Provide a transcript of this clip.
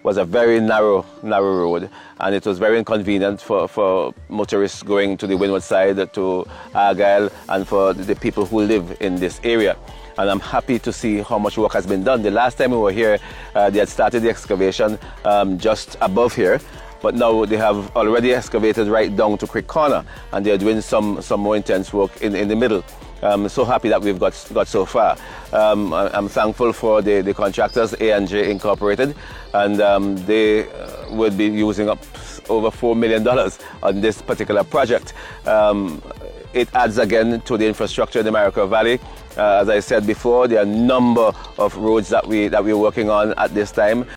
was a very narrow road, and it was very inconvenient for motorists going to the Windward side, to Argyle, and for the people who live in this area. And I'm happy to see how much work has been done. The last time we were here, they had started the excavation just above here, but now they have already excavated right down to Creek Corner, and they're doing some more intense work in the middle. I'm so happy that we've got so far. I'm thankful for the contractors, A&J Incorporated, and they will be using up over $4 million on this particular project. It adds again to the infrastructure in the Maricopa Valley. As I said before, there are a number of roads that we're working on at this time.